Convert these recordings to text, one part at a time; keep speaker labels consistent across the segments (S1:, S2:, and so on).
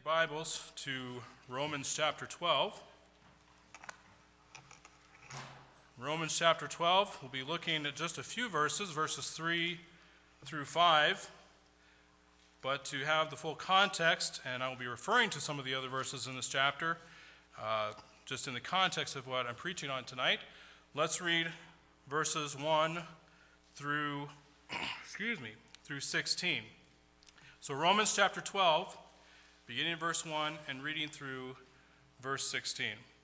S1: Bibles to Romans chapter 12. Romans chapter 12, we'll be looking at just a few verses 3 through 5. But to have the full context, and I will be referring to some of the other verses in this chapter, just in the context of what I'm preaching on tonight, let's read verses 1 through, through 16. So Romans chapter 12, beginning in verse 1 and reading through verse 16.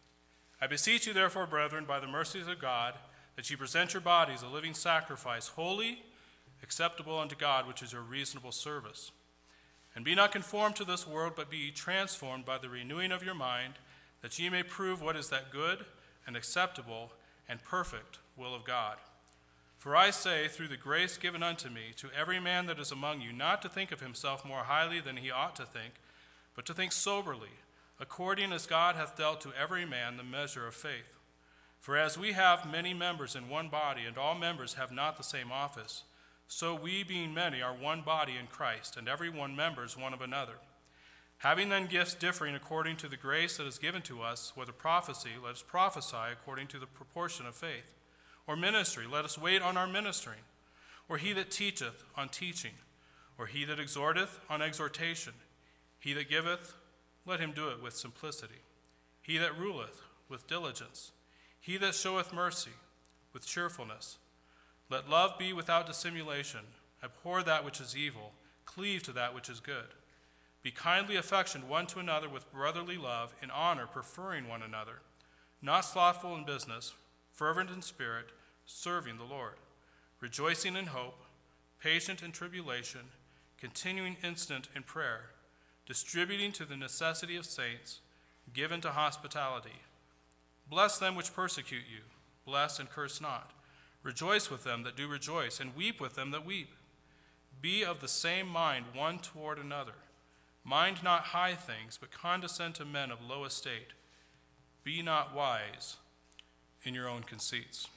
S1: I beseech you, therefore, brethren, by the mercies of God, that ye present your bodies a living sacrifice, holy, acceptable unto God, which is your reasonable service. And be not conformed to this world, but be ye transformed by the renewing of your mind, that ye may prove what is that good and acceptable and perfect will of God. For I say, through the grace given unto me, to every man that is among you, not to think of himself more highly than he ought to think, but to think soberly, according as God hath dealt to every man the measure of faith. For as we have many members in one body, and all members have not the same office, so we, being many, are one body in Christ, and every one members one of another. Having then gifts differing according to the grace that is given to us, whether prophecy, let us prophesy according to the proportion of faith. Or ministry, let us wait on our ministering. Or he that teacheth, on teaching. Or he that exhorteth, on exhortation. He that giveth, let him do it with simplicity. He that ruleth, with diligence. He that showeth mercy, with cheerfulness. Let love be without dissimulation. Abhor that which is evil. Cleave to that which is good. Be kindly affectioned one to another with brotherly love, in honor preferring one another. Not slothful in business, fervent in spirit, serving the Lord. Rejoicing in hope, patient in tribulation, continuing instant in prayer. Distributing to the necessity of saints, given to hospitality. Bless them which persecute you. Bless and curse not. Rejoice with them that do rejoice, and weep with them that weep. Be of the same mind one toward another. Mind not high things, but condescend to men of low estate. Be not wise in your own conceits.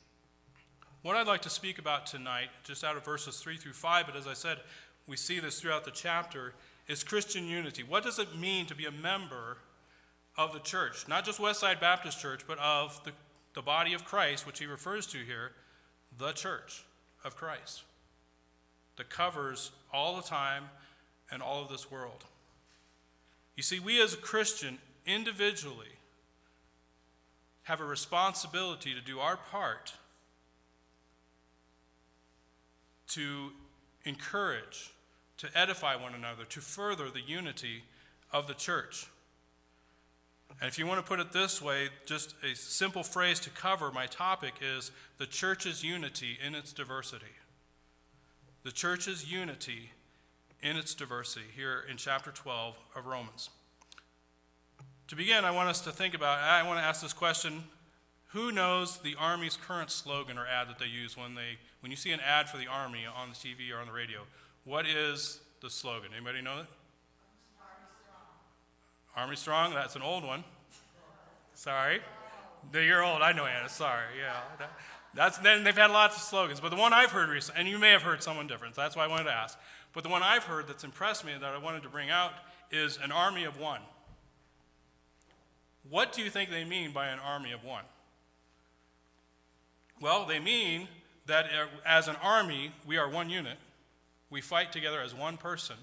S1: What I'd like to speak about tonight, just out of verses 3 through 5, but as I said, we see this throughout the chapter, is Christian unity. What does it mean to be a member of the church? Not just Westside Baptist Church, but of the body of Christ, which he refers to here, the church of Christ, that covers all the time and all of this world. You see, we as a Christian individually have a responsibility to do our part to encourage, to edify one another, to further the unity of the church. And if you want to put it this way, just a simple phrase to cover my topic is the church's unity in its diversity. The church's unity in its diversity here in chapter 12 of Romans. To begin, I want us to ask this question: who knows the Army's current slogan or ad that they use when you see an ad for the Army on the TV or on the radio? What is the slogan? Anybody know it? Army Strong? That's an old one. Sorry. You're old. I know, Anna. Sorry. Yeah. Then they've had lots of slogans. But the one I've heard recently, and you may have heard someone different, so that's why I wanted to ask. But the one I've heard that's impressed me that I wanted to bring out is an army of one. What do you think they mean by an army of one? Well, they mean that as an army, we are one unit. We fight together as one person.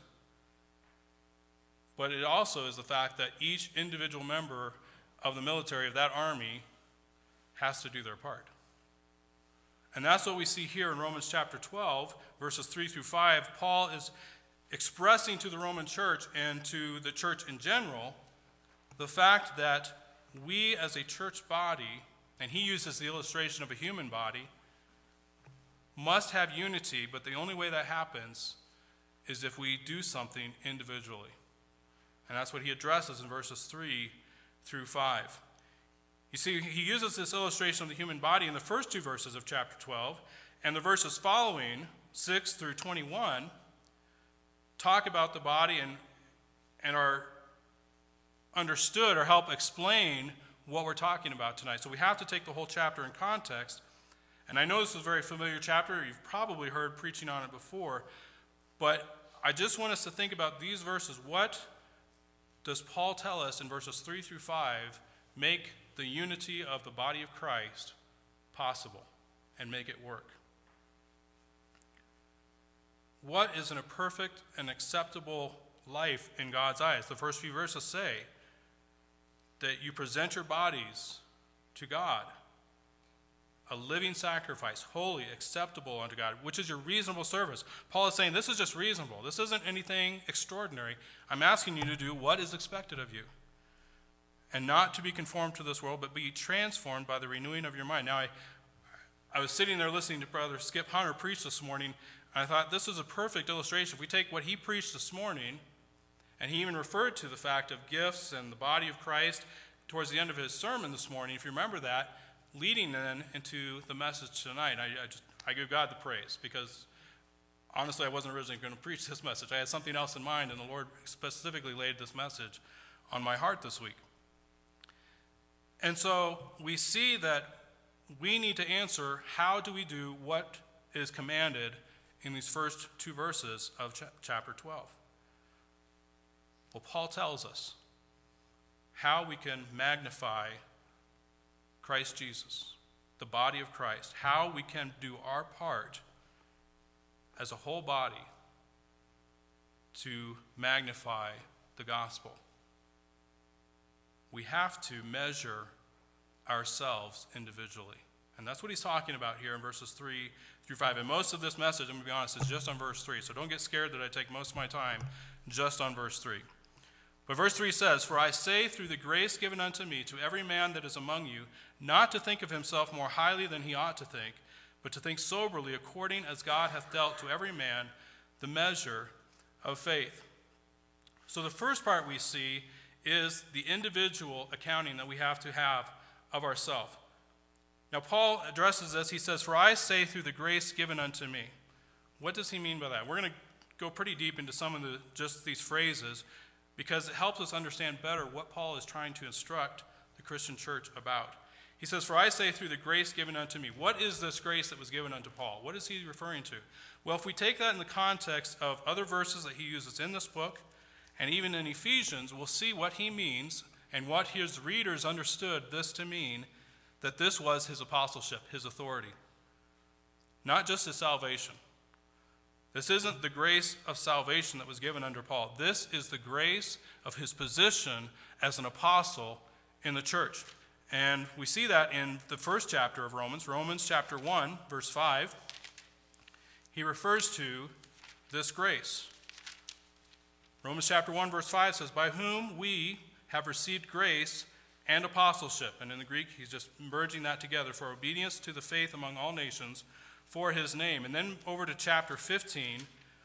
S1: But it also is the fact that each individual member of the military of that army has to do their part. And that's what we see here in Romans chapter 12, verses 3 through 5. Paul is expressing to the Roman church and to the church in general the fact that we as a church body, and he uses the illustration of a human body, must have unity, but the only way that happens is if we do something individually. And that's what he addresses in verses 3 through 5. You see, he uses this illustration of the human body in the first two verses of chapter 12, and the verses following, 6 through 21, talk about the body and are understood or help explain what we're talking about tonight. So we have to take the whole chapter in context. And I know this is a very familiar chapter. You've probably heard preaching on it before. But I just want us to think about these verses. What does Paul tell us in verses 3 through 5 make the unity of the body of Christ possible and make it work? What is in a perfect and acceptable life in God's eyes? The first few verses say that you present your bodies to God, a living sacrifice, holy, acceptable unto God, which is your reasonable service. Paul is saying this is just reasonable. This isn't anything extraordinary. I'm asking you to do what is expected of you, and not to be conformed to this world, but be transformed by the renewing of your mind. Now, I was sitting there listening to Brother Skip Hunter preach this morning, and I thought this is a perfect illustration. If we take what he preached this morning, and he even referred to the fact of gifts and the body of Christ towards the end of his sermon this morning, if you remember that, leading then into the message tonight. I give God the praise, because honestly I wasn't originally going to preach this message. I had something else in mind, and the Lord specifically laid this message on my heart this week. And so we see that we need to answer, how do we do what is commanded in these first two verses of chapter 12? Well, Paul tells us how we can magnify Christ Jesus, the body of Christ, how we can do our part as a whole body to magnify the gospel. We have to measure ourselves individually. And that's what he's talking about here in verses 3 through 5. And most of this message, I'm going to be honest, is just on verse 3. So don't get scared that I take most of my time just on verse 3. But verse 3 says, "For I say through the grace given unto me to every man that is among you, not to think of himself more highly than he ought to think, but to think soberly according as God hath dealt to every man the measure of faith." So the first part we see is the individual accounting that we have to have of ourselves. Now Paul addresses this. He says, "For I say through the grace given unto me." What does he mean by that? We're going to go pretty deep into some of just these phrases, because it helps us understand better what Paul is trying to instruct the Christian church about. He says, "For I say through the grace given unto me." What is this grace that was given unto Paul? What is he referring to? Well, if we take that in the context of other verses that he uses in this book, and even in Ephesians, we'll see what he means and what his readers understood this to mean, that this was his apostleship, his authority, not just his salvation. This isn't the grace of salvation that was given under Paul. This is the grace of his position as an apostle in the church. And we see that in the first chapter of Romans, Romans chapter 1, verse 5. He refers to this grace. Romans chapter 1, verse 5 says, "By whom we have received grace and apostleship." And in the Greek, he's just merging that together, "for obedience to the faith among all nations, for his name." And then over to chapter 15,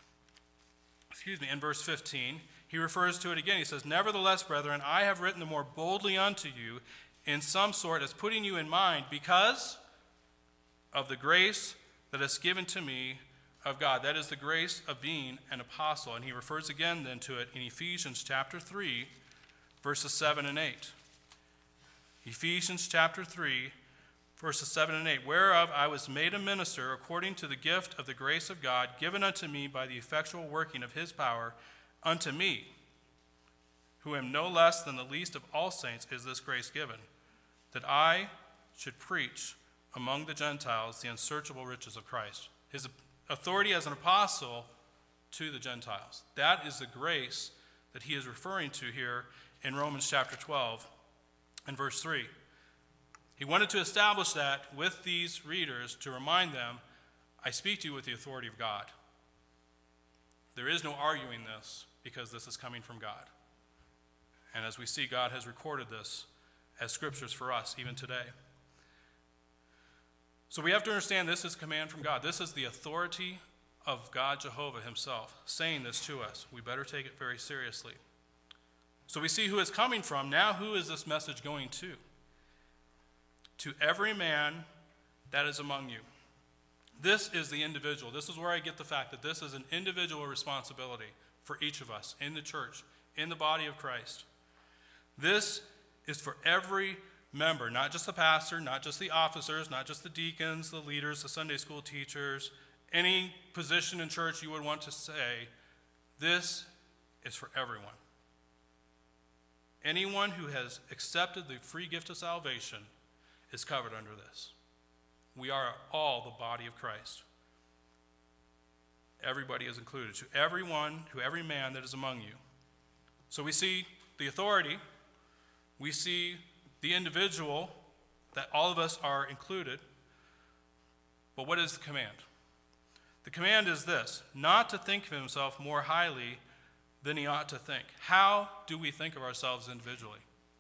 S1: in verse 15, he refers to it again. He says, "Nevertheless, brethren, I have written the more boldly unto you in some sort, as putting you in mind, because of the grace that is given to me of God." That is the grace of being an apostle. And he refers again then to it in Ephesians chapter 3, verses 7 and 8. Ephesians chapter 3, verses 7 and 8, "Whereof I was made a minister according to the gift of the grace of God, given unto me by the effectual working of his power, unto me, who am no less than the least of all saints, is this grace given, that I should preach among the Gentiles the unsearchable riches of Christ." His authority as an apostle to the Gentiles. That is the grace that he is referring to here in Romans chapter 12 and verse 3. He wanted to establish that with these readers, to remind them, I speak to you with the authority of God. There is no arguing this, because this is coming from God. And as we see, God has recorded this as scriptures for us even today. So we have to understand this is command from God. This is the authority of God Jehovah himself saying this to us. We better take it very seriously. So we see who it's coming from. Now, who is this message going to? To every man that is among you. This is the individual. This is where I get the fact that this is an individual responsibility for each of us in the church, in the body of Christ. This is for every member, not just the pastor, not just the officers, not just the deacons, the leaders, the Sunday school teachers, any position in church you would want to say. This is for everyone. Anyone who has accepted the free gift of salvation is covered under this. We are all the body of Christ. Everybody is included. To everyone, to every man that is among you. So we see the authority. We see the individual, that all of us are included. But what is the command? The command is this: not to think of himself more highly than he ought to think. How do we think of ourselves individually?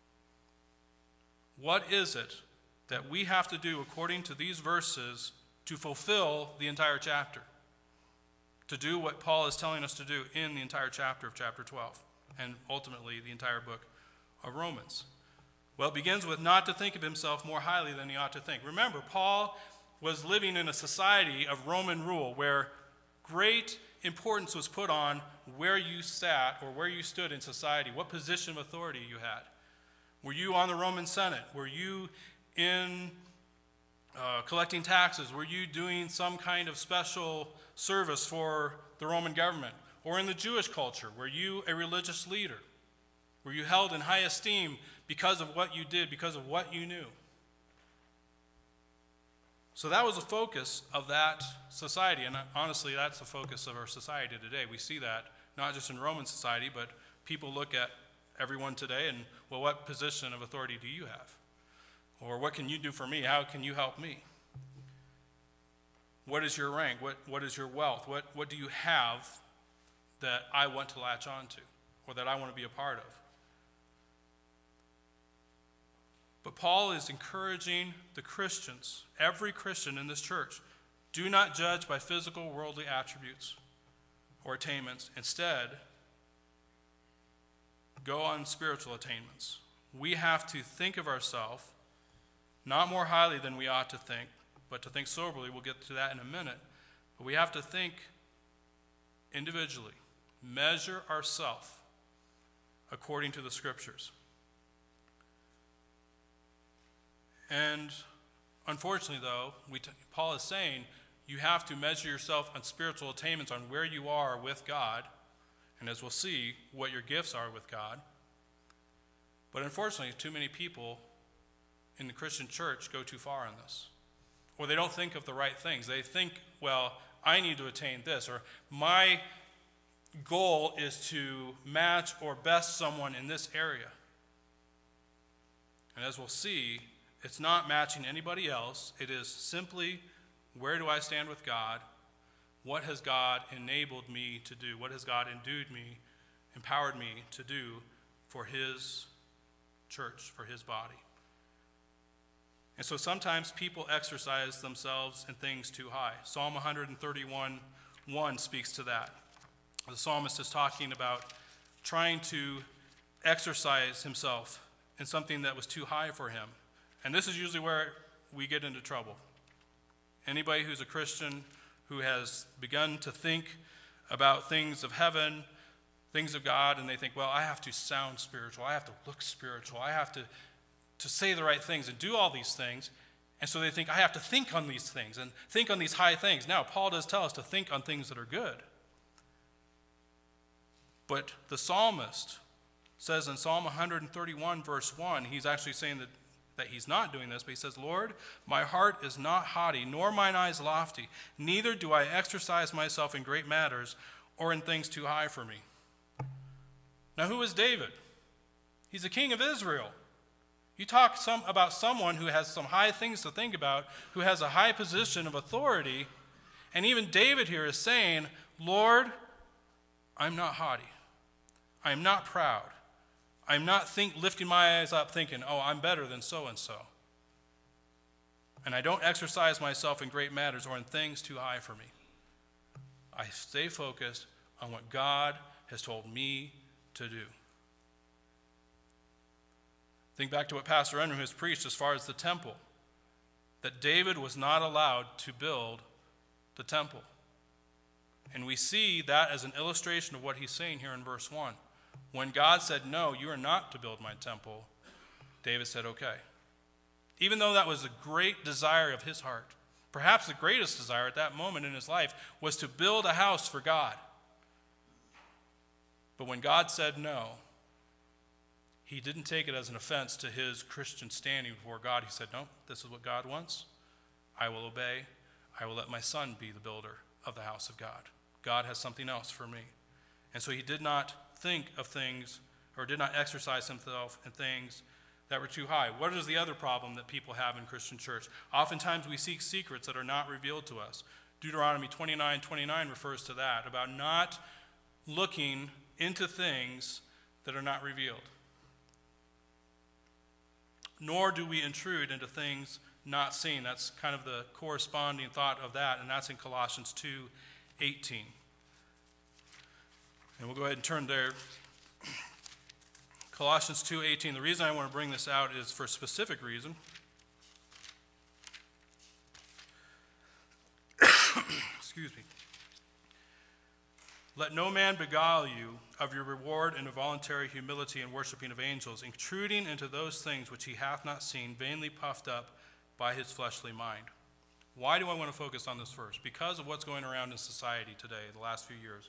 S1: What is it that we have to do according to these verses to fulfill the entire chapter? To do what Paul is telling us to do in the entire chapter of chapter 12, and ultimately the entire book of Romans. Well, it begins with not to think of himself more highly than he ought to think. Remember, Paul was living in a society of Roman rule where great importance was put on where you sat or where you stood in society, what position of authority you had. Were you on the Roman Senate? Were you in collecting taxes? Were you doing some kind of special service for the Roman government? Or in the Jewish culture, were you a religious leader? Were you held in high esteem because of what you did, because of what you knew? So that was the focus of that society, and honestly, that's the focus of our society today. We see that not just in Roman society, but people look at everyone today and, well, what position of authority do you have? Or what can you do for me? How can you help me? What is your rank? What is your wealth? What do you have that I want to latch on to, or that I want to be a part of? But Paul is encouraging the Christians, every Christian in this church, do not judge by physical worldly attributes or attainments. Instead, go on spiritual attainments. We have to think of ourselves not more highly than we ought to think, but to think soberly. We'll get to that in a minute. But we have to think individually, measure ourselves according to the Scriptures. And unfortunately, though, Paul is saying you have to measure yourself on spiritual attainments, on where you are with God, and as we'll see, what your gifts are with God. But unfortunately, too many people in the Christian church go too far on this. Or they don't think of the right things. They think, well, I need to attain this, or my goal is to match or best someone in this area. And as we'll see, it's not matching anybody else. It is simply, where do I stand with God? What has God enabled me to do? What has God endued me, empowered me to do for his church, for his body? And so sometimes people exercise themselves in things too high. Psalm 131:1 speaks to that. The psalmist is talking about trying to exercise himself in something that was too high for him. And this is usually where we get into trouble. Anybody who's a Christian who has begun to think about things of heaven, things of God, and they think, well, I have to sound spiritual, I have to look spiritual, I have to say the right things and do all these things. And so they think, I have to think on these things and think on these high things. Now, Paul does tell us to think on things that are good. But the psalmist says in Psalm 131, verse 1, he's actually saying that he's not doing this, but he says, Lord, my heart is not haughty, nor mine eyes lofty, neither do I exercise myself in great matters or in things too high for me. Now, who is David? He's the king of Israel. You talk about someone who has some high things to think about, who has a high position of authority, and even David here is saying, Lord, I'm not haughty. I'm not proud. I'm not lifting my eyes up thinking, oh, I'm better than so-and-so. And I don't exercise myself in great matters or in things too high for me. I stay focused on what God has told me to do. Think back to what Pastor Unruh has preached as far as the temple, that David was not allowed to build the temple. And we see that as an illustration of what he's saying here in verse 1. When God said, no, you are not to build my temple, David said, okay. Even though that was a great desire of his heart, perhaps the greatest desire at that moment in his life was to build a house for God. But when God said no, he didn't take it as an offense to his Christian standing before God. He said, no, this is what God wants. I will obey. I will let my son be the builder of the house of God. God has something else for me. And so he did not think of things, or did not exercise himself in things that were too high. What is the other problem that people have in Christian church? Oftentimes we seek secrets that are not revealed to us. Deuteronomy 29:29 refers to that, about not looking into things that are not revealed. Nor do we intrude into things not seen. That's kind of the corresponding thought of that, and that's in Colossians 2:18. And we'll go ahead and turn there. Colossians 2:18. The reason I want to bring this out is for a specific reason. Excuse me. Let no man beguile you of your reward in a voluntary humility and worshiping of angels, intruding into those things which he hath not seen, vainly puffed up by his fleshly mind. Why do I want to focus on this verse? Because of what's going around in society today, the last few years.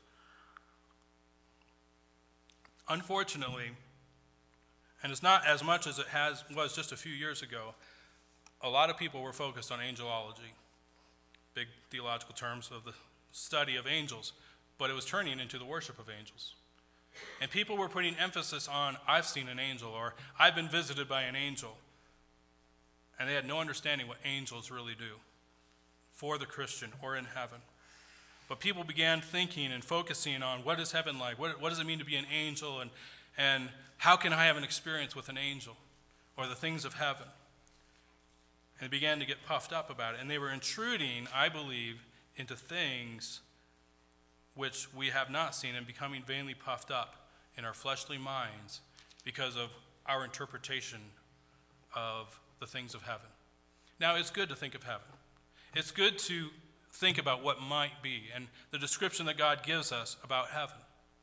S1: Unfortunately, and it's not as much as it was just a few years ago, a lot of people were focused on angelology, big theological terms of the study of angels, but it was turning into the worship of angels. And people were putting emphasis on, I've seen an angel, or I've been visited by an angel. And they had no understanding what angels really do for the Christian or in heaven. But people began thinking and focusing on, what is heaven like? What does it mean to be an angel? And how can I have an experience with an angel or the things of heaven? And they began to get puffed up about it. And they were intruding, I believe, into things which we have not seen, and becoming vainly puffed up in our fleshly minds because of our interpretation of the things of heaven. Now, it's good to think of heaven. It's good to think about what might be and the description that God gives us about heaven.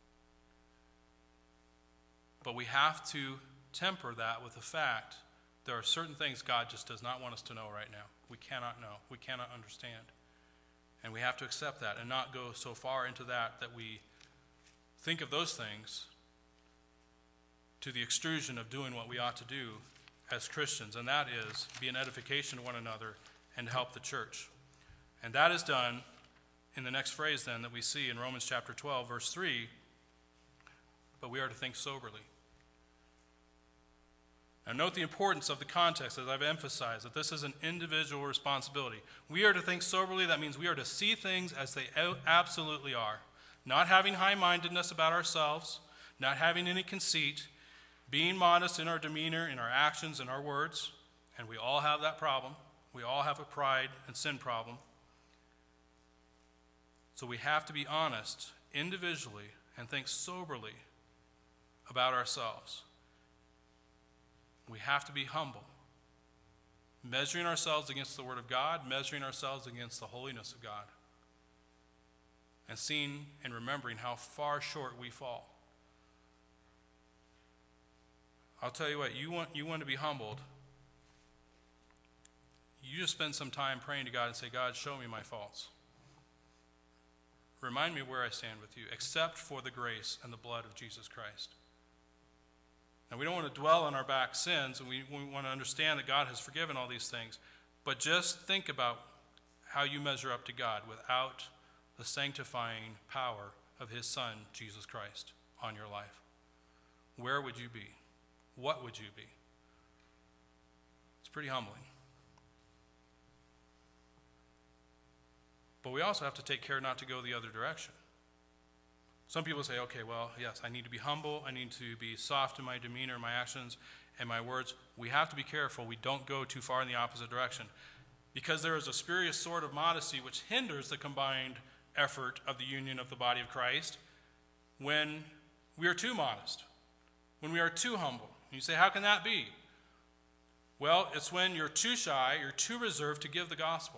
S1: But we have to temper that with the fact there are certain things God just does not want us to know right now. We cannot know. We cannot understand. And we have to accept that and not go so far into that we think of those things to the extrusion of doing what we ought to do as Christians, and that is be an edification to one another and help the church. And that is done in the next phrase then that we see in Romans chapter 12, verse 3, but we are to think soberly. Now note the importance of the context, as I've emphasized, that this is an individual responsibility. We are to think soberly. That means we are to see things as they absolutely are, not having high-mindedness about ourselves, not having any conceit, being modest in our demeanor, in our actions, in our words, and we all have that problem. We all have a pride and sin problem. So we have to be honest individually and think soberly about ourselves. We have to be humble, measuring ourselves against the Word of God, measuring ourselves against the holiness of God, and seeing and remembering how far short we fall. I'll tell you what, you want to be humbled. You just spend some time praying to God and say, God, show me my faults. Remind me where I stand with you, except for the grace and the blood of Jesus Christ. Now, we don't want to dwell on our back sins, and we want to understand that God has forgiven all these things. But just think about how you measure up to God without the sanctifying power of his Son, Jesus Christ, on your life. Where would you be? What would you be? It's pretty humbling. But we also have to take care not to go the other direction. Some people say, okay, well, yes, I need to be humble. I need to be soft in my demeanor, my actions, and my words. We have to be careful we don't go too far in the opposite direction, because there is a spurious sort of modesty which hinders the combined effort of the union of the body of Christ when we are too modest, when we are too humble. And you say, how can that be? Well, it's when you're too shy, you're too reserved to give the gospel.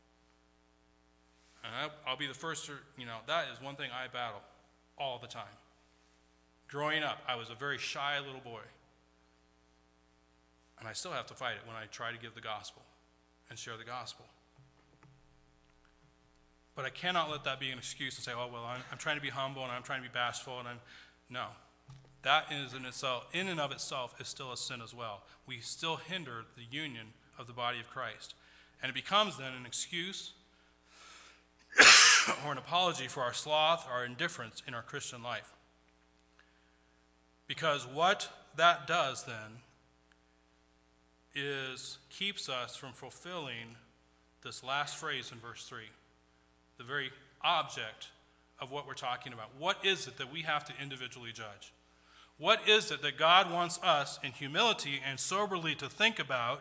S1: And I'll be the first to, that is one thing I battle all the time. Growing up, I was a very shy little boy. And I still have to fight it when I try to give the gospel and share the gospel. But I cannot let that be an excuse and say, oh, well, I'm trying to be humble and I'm trying to be bashful. No. that is in and of itself is still a sin as well. We still hinder the union of the body of Christ. And it becomes then an excuse or an apology for our sloth, our indifference in our Christian life. Because what that does then is keeps us from fulfilling this last phrase in verse 3, the very object of what we're talking about. What is it that we have to individually judge? What is it that God wants us in humility and soberly to think about?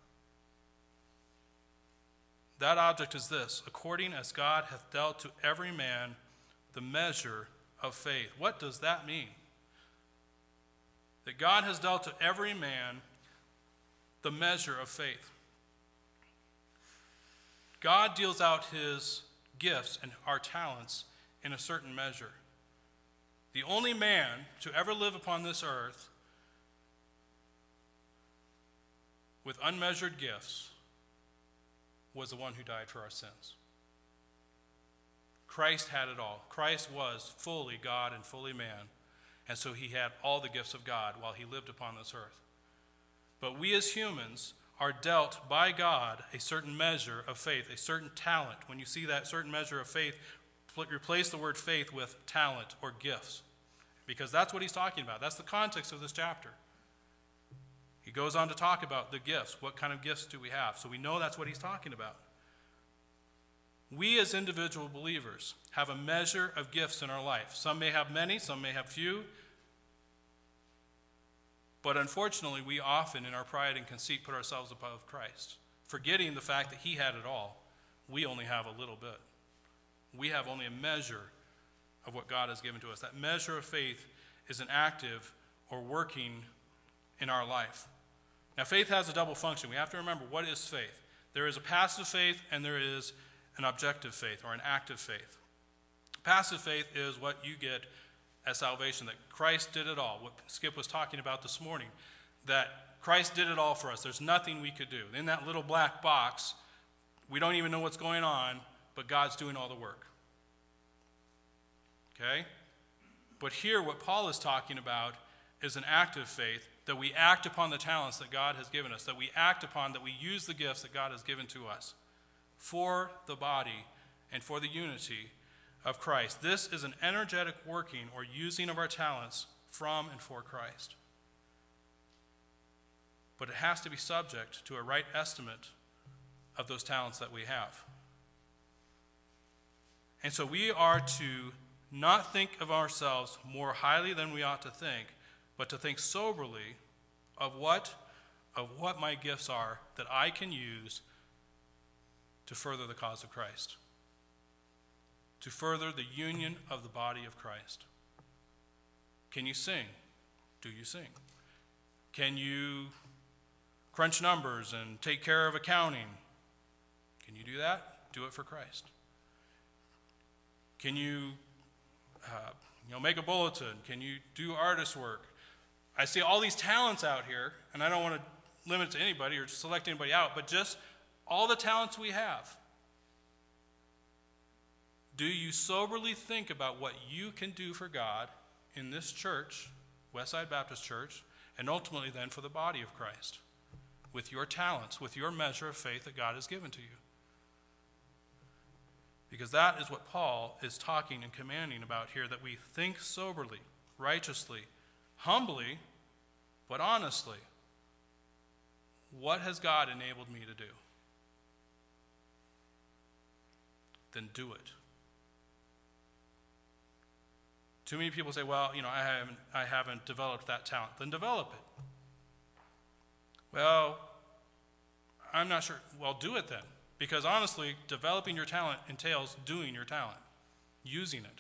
S1: That object is this: according as God hath dealt to every man the measure of faith. What does that mean? That God has dealt to every man the measure of faith. God deals out his gifts and our talents in a certain measure. The only man to ever live upon this earth with unmeasured gifts was the one who died for our sins. Christ had it all. Christ was fully God and fully man, and so he had all the gifts of God while he lived upon this earth. But we as humans are dealt by God a certain measure of faith, a certain talent. When you see that certain measure of faith, replace the word faith with talent or gifts, because that's what he's talking about. That's the context of this chapter. He goes on to talk about the gifts. What kind of gifts do we have? So we know that's what he's talking about. We as individual believers have a measure of gifts in our life. Some may have many, some may have few. But unfortunately, we often, in our pride and conceit, put ourselves above Christ, forgetting the fact that he had it all. We only have a little bit. We have only a measure of what God has given to us. That measure of faith is an active or working in our life. Now, faith has a double function. We have to remember, what is faith? There is a passive faith and there is an objective faith or an active faith. Passive faith is what you get as salvation, that Christ did it all. What Skip was talking about this morning, that Christ did it all for us. There's nothing we could do. In that little black box, we don't even know what's going on, but God's doing all the work. Okay? But here, what Paul is talking about is an active faith, that we act upon the talents that God has given us, that we act upon, that we use the gifts that God has given to us for the body and for the unity of Christ. This is an energetic working or using of our talents from and for Christ. But it has to be subject to a right estimate of those talents that we have. And so we are to not think of ourselves more highly than we ought to think, but to think soberly of what my gifts are that I can use to further the cause of Christ, to further the union of the body of Christ. Can you sing? Do you sing? Can you crunch numbers and take care of accounting? Can you do that? Do it for Christ. Can you make a bulletin? Can you do artist work? I see all these talents out here, and I don't want to limit it to anybody or select anybody out, but just all the talents we have. Do you soberly think about what you can do for God in this church, Westside Baptist Church, and ultimately then for the body of Christ, with your talents, with your measure of faith that God has given to you? Because that is what Paul is talking and commanding about here, that we think soberly, righteously, humbly, but honestly. What has God enabled me to do? Then do it. Too many people say, well, I haven't developed that talent. Then develop it. Well, I'm not sure. Well, do it then. Because honestly, developing your talent entails doing your talent, using it.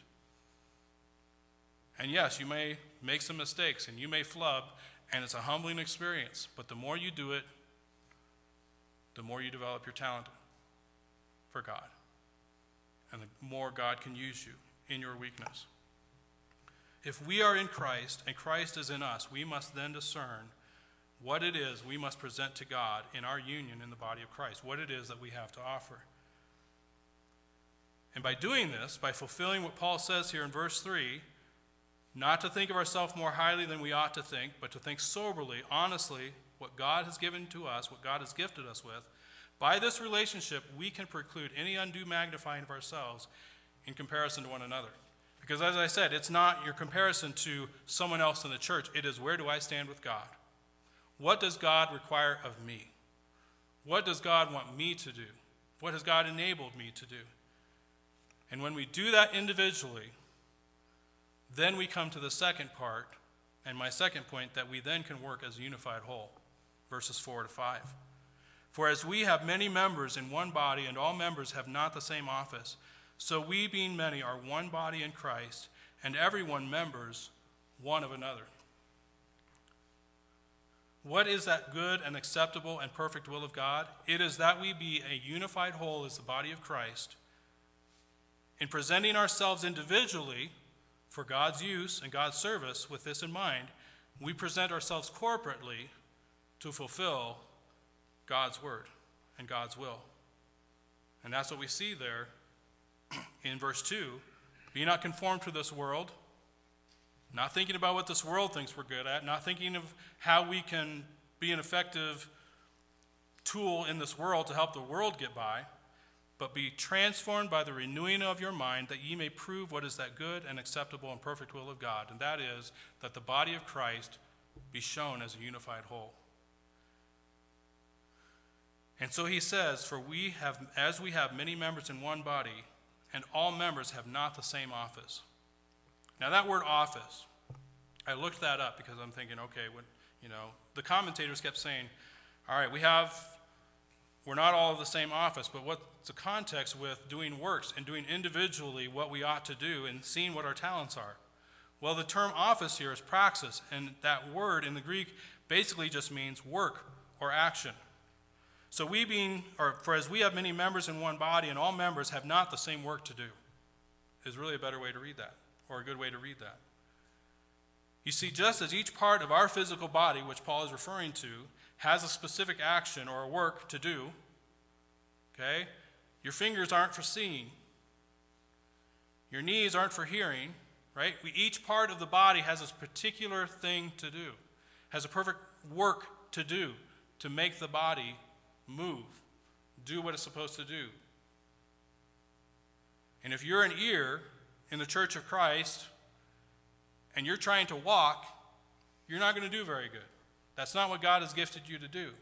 S1: And yes, you may make some mistakes and you may flub, and it's a humbling experience. But the more you do it, the more you develop your talent for God. And the more God can use you in your weakness. If we are in Christ and Christ is in us, we must then discern what it is we must present to God in our union in the body of Christ, what it is that we have to offer. And by doing this, by fulfilling what Paul says here in verse 3, not to think of ourselves more highly than we ought to think, but to think soberly, honestly, what God has given to us, what God has gifted us with. By this relationship, we can preclude any undue magnifying of ourselves in comparison to one another. Because as I said, it's not your comparison to someone else in the church. It is, where do I stand with God? What does God require of me? What does God want me to do? What has God enabled me to do? And when we do that individually, then we come to the second part, and my second point, that we then can work as a unified whole, verses 4 to 5. For as we have many members in one body, and all members have not the same office, so we, being many, are one body in Christ, and everyone members one of another. What is that good and acceptable and perfect will of God? It is that we be a unified whole as the body of Christ, in presenting ourselves individually for God's use and God's service. With this in mind, we present ourselves corporately to fulfill God's word and God's will. And that's what we see there in verse 2. Be not conformed to this world, not thinking about what this world thinks we're good at, not thinking of how we can be an effective tool in this world to help the world get by, but be transformed by the renewing of your mind, that ye may prove what is that good and acceptable and perfect will of God. And that is that the body of Christ be shown as a unified whole. And so he says, for as we have many members in one body, and all members have not the same office. Now that word office, I looked that up because I'm thinking, okay, the commentators kept saying, all right, we're not all of the same office, but what's the context with doing works and doing individually what we ought to do and seeing what our talents are? Well, the term office here is praxis, and that word in the Greek basically just means work or action. So for as we have many members in one body, and all members have not the same work to do, is really a better way to read that, or a good way to read that. You see, just as each part of our physical body, which Paul is referring to, has a specific action or a work to do, okay? Your fingers aren't for seeing. Your knees aren't for hearing, right? Each part of the body has a particular thing to do, has a perfect work to do to make the body move, do what it's supposed to do. And if you're an ear in the Church of Christ and you're trying to walk, you're not going to do very good. That's not what God has gifted you to do.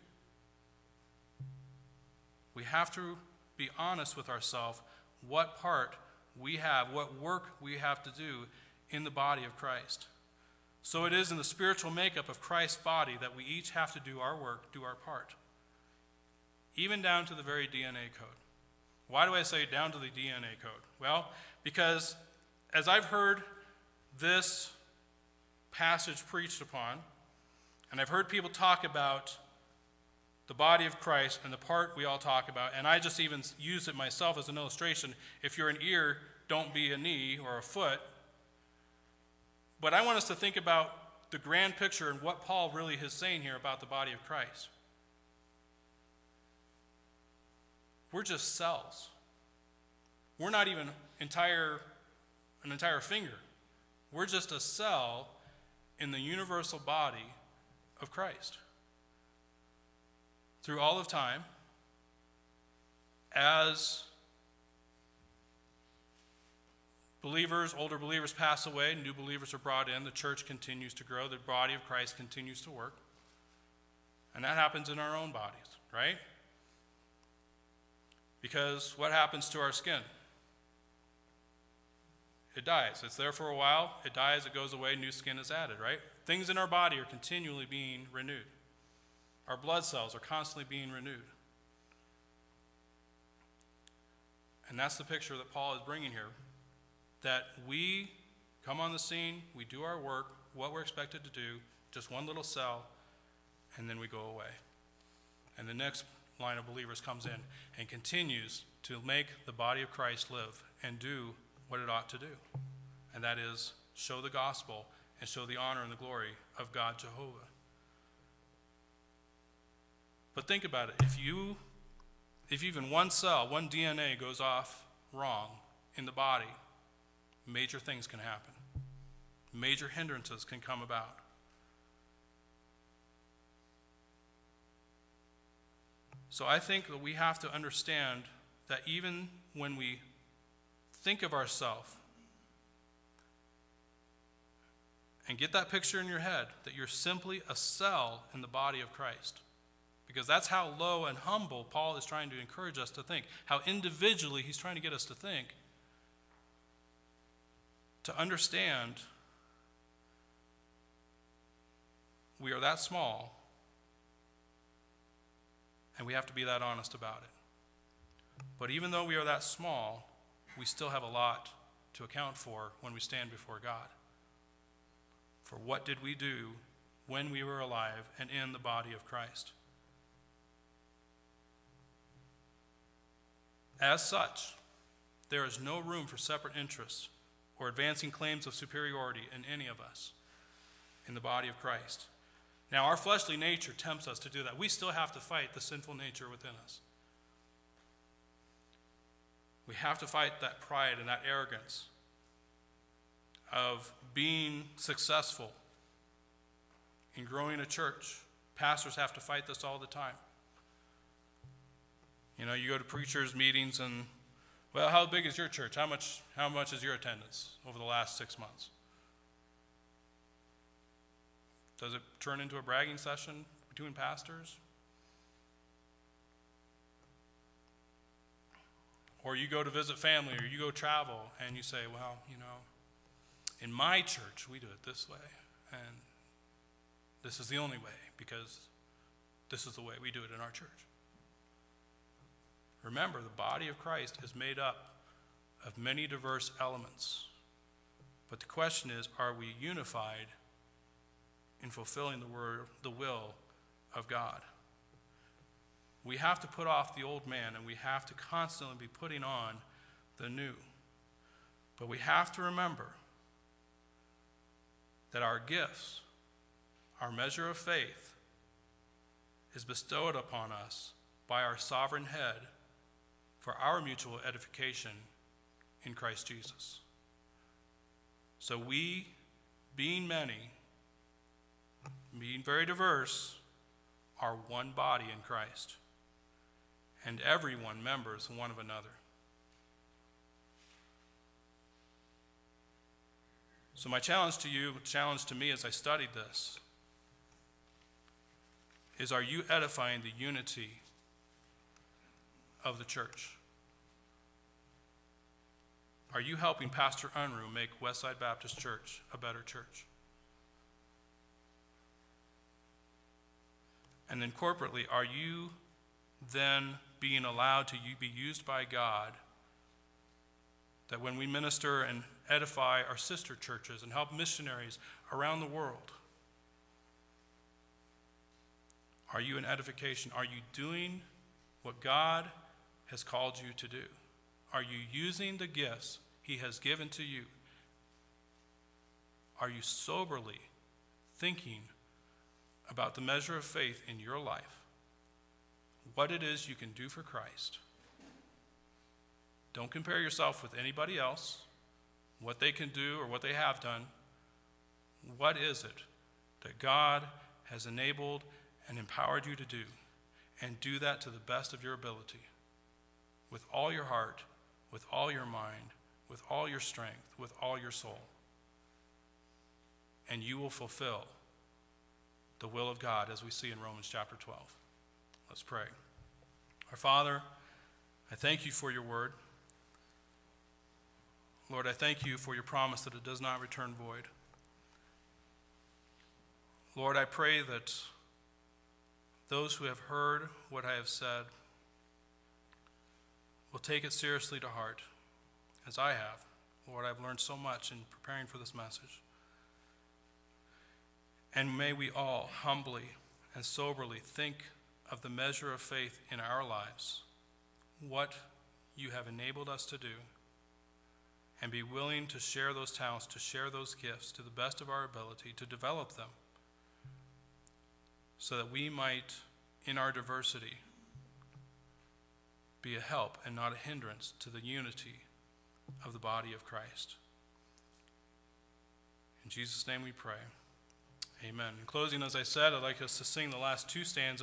S1: We have to be honest with ourselves what part we have, what work we have to do in the body of Christ. So it is in the spiritual makeup of Christ's body that we each have to do our work, do our part, even down to the very DNA code. Why do I say down to the DNA code? Well, because as I've heard this passage preached upon, and I've heard people talk about the body of Christ and the part we all talk about, and I just even use it myself as an illustration. If you're an ear, don't be a knee or a foot. But I want us to think about the grand picture and what Paul really is saying here about the body of Christ. We're just cells. We're not even an entire finger. We're just a cell in the universal body of Christ. Through all of time, as believers, older believers pass away, new believers are brought in, the church continues to grow, the body of Christ continues to work. And that happens in our own bodies, right? Because what happens to our skin? It dies. It's there for a while, it dies, it goes away, new skin is added, right? Things in our body are continually being renewed. Our blood cells are constantly being renewed. And that's the picture that Paul is bringing here, that we come on the scene, we do our work, what we're expected to do, just one little cell, and then we go away. And the next line of believers comes in and continues to make the body of Christ live and do what it ought to do. And that is show the gospel and show the honor and the glory of God Jehovah. But think about it. If even one cell, one DNA goes off wrong in the body, major things can happen. major hindrances can come about. So I think that we have to understand that even when we think of ourselves, and get that picture in your head, that you're simply a cell in the body of Christ. Because that's how low and humble Paul is trying to encourage us to think, how individually he's trying to get us to think, to understand we are that small, and we have to be that honest about it. But even though we are that small, we still have a lot to account for when we stand before God. For what did we do when we were alive and in the body of Christ? As such, there is no room for separate interests or advancing claims of superiority in any of us in the body of Christ. Now, our fleshly nature tempts us to do that. We still have to fight the sinful nature within us. We have to fight that pride and that arrogance of being successful in growing a church. Pastors have to fight this all the time. You know, you go to preachers' meetings and, well, how big is your church? How much is your attendance over the last 6 months? Does it turn into a bragging session between pastors? Or you go to visit family, or you go travel, and you say, well, you know, in my church, we do it this way, and this is the only way, because this is the way we do it in our church. Remember, the body of Christ is made up of many diverse elements. But the question is, are we unified in fulfilling the will of God? We have to put off the old man, and we have to constantly be putting on the new. But we have to remember that our gifts, our measure of faith, is bestowed upon us by our sovereign head for our mutual edification in Christ Jesus. So we, being many, being very diverse, are one body in Christ, and everyone members one of another. So my challenge to you, challenge to me as I studied this, is, are you edifying the unity of the church? Are you helping Pastor Unruh make Westside Baptist Church a better church? And then corporately, are you then being allowed to be used by God, that when we minister and edify our sister churches and help missionaries around the world, are you an edification? Are you doing what God has called you to do? Are you using the gifts he has given to you? Are you soberly thinking about the measure of faith in your life? What it is you can do for Christ? Don't compare yourself with anybody else, what they can do or what they have done. What is it that God has enabled and empowered you to do? And do that to the best of your ability, with all your heart, with all your mind, with all your strength, with all your soul. And you will fulfill the will of God, as we see in Romans chapter 12. Let's pray. Our Father, I thank you for your word. Lord, I thank you for your promise that it does not return void. Lord, I pray that those who have heard what I have said will take it seriously to heart, as I have. Lord, I've learned so much in preparing for this message. And may we all humbly and soberly think of the measure of faith in our lives, what you have enabled us to do, and be willing to share those talents, to share those gifts to the best of our ability, to develop them, so that we might, in our diversity, be a help and not a hindrance to the unity of the body of Christ. In Jesus' name we pray. Amen. In closing, as I said, I'd like us to sing the last two stanzas